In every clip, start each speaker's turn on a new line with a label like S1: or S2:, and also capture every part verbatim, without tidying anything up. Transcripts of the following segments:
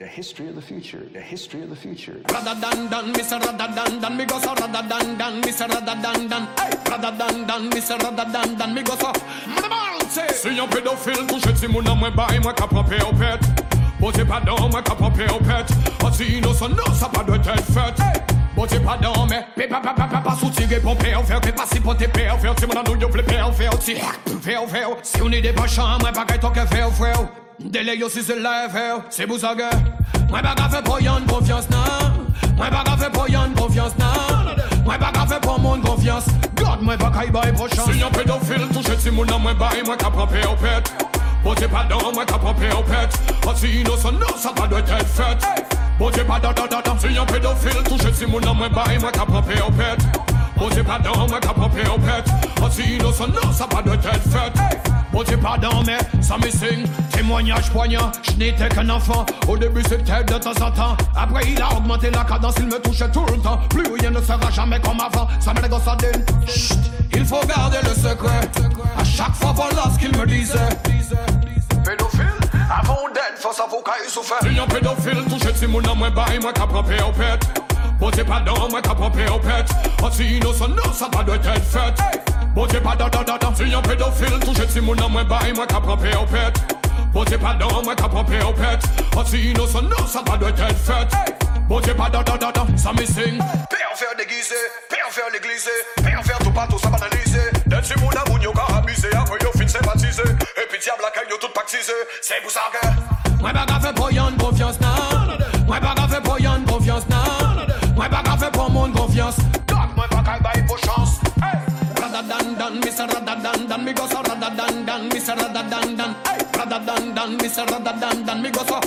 S1: The history of the future, the history of the future.
S2: Rather than dan, Mister Rather than dan, me go so rather than dan, Mister Rather than dan. Hey, rather than dan, Mister Rather than dan, me go so.
S3: Si yon pédophile touche ti moun nan mwen bay, mwen ka prampe ou pet. Bote padon, mwen ka prampe ou pet. An si innocent non, sa pa doit être fait. Bote padon, mais pe pa pa pa pa pa soutire pour pe ou faire, pe pa si pour te pe ou faire. Si moun nan nou yo vle pe ou faire, ti pe ou faire. Si on est des bachans, mwen pa kay toke fe ou frère. Dele yo si se lève, c'est vous ça que moi pas fait pour yon confiance nan. Moi pas fait pour yon confiance nan. Moi pas fait pour mon confiance. God moi pas kay bay prochain. Si yon pédophile touche ti moun nan moi bay, moi ka prampe ou pet. Bote pardon, moi ka prampe ou pet. An si innocent non, ça pas doit être fait. Bote pardon, si yon pédophile touche ti moun nan moi bay, moi ka prampe ou pet. Bote pardon, moi ka prampe ou pet. An si innocent non, ça pas doit être fait. Bote pardon, mais ça me signe. Témoignage poignant, je n'étais qu'un enfant. Au début c'était de temps en temps. Après il a augmenté la cadence, il me touchait tout le temps. Plus rien ne sera jamais comme avant. Ça me négocie d'une. Chut, il faut garder le secret. À chaque fois voilà ce qu'il me disait. Pédophile, avant d'être face à vos cas il souffert. Si un pédophile touche ti moun nan mwen bay, moi ka prampe ou pet. Bote pardon, moi ka prampe ou pet. An si innocent non, ça pas doit être fait. Bote pardon, si un pédophile touche ti moun nan mwen bay, moi ka prampe ou pet. Bote pardon, moi ka prampe ou pet. An si innocent non, ça pas doit être fait. Bote pardon, ça me signe. Père faire déguisé, père faire l'église, père faire tout partout, ça banalisé. D'être si moun a moun yo ka abusé, après yo fin sympathisé. Et puis diable la yo tout pactisé, c'est pour ça que moi pas fait pour yon confiance nan. Moi pas fait pour yon confiance nan. Moi pas fait pour mon confiance. God moi pas kay bay pour chance. Rather than dan, Mister Rather than dan, me go so rather than dan, Mister Rather than dan. Rather than dan, Mister Rather than dan, me go so.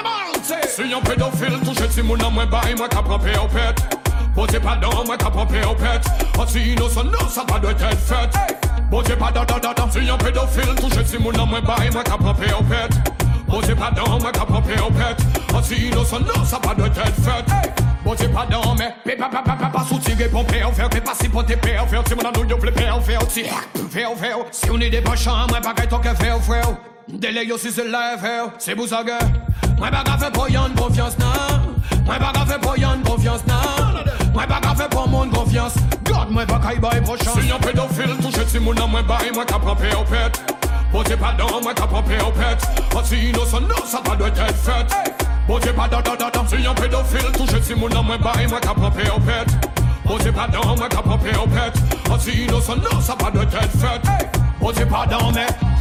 S3: Si yon pédophile touche ti moun nan mwen bay, moi ka prampe ou pet. Bote pardon, moi ka prampe ou pet. An si innocent non, ça pas doit être fait. Bote pardon, si yon pédophile touche ti moun nan mwen bay, moi ka prampe ou pet. Bote pardon, moi ka prampe ou pet. An si innocent non, ça pas doit être fait. Bote pardon, mais pe pa pa pa pa pa soutire pour pe ou faire, pe pa si pour te pe ou faire. Si moun nan nou yo vle pe ou faire, ti pe ou faire. Si on est des bachans, moi pas kay toke fe ou frère. Dele yo si se lève, c'est pour ça que moi pas fait pour yon confiance nan. Moi pas fait pour yon confiance nan. Moi pas fait pour mon confiance. God moi pas kay bay prochain. Si yon pédophile touche ti moun nan moi bay, moi ka prampe ou pet. Bote pardon, moi ka prampe ou pet. An si innocent non, ça pas doit être fait. Bote pardon, si yon pédophile touche ti moun nan moi bay, moi ka prampe ou pet. Bote pardon, moi ka prampe ou pet. An si innocent non, ça pas doit être fait. Bote pardon, mais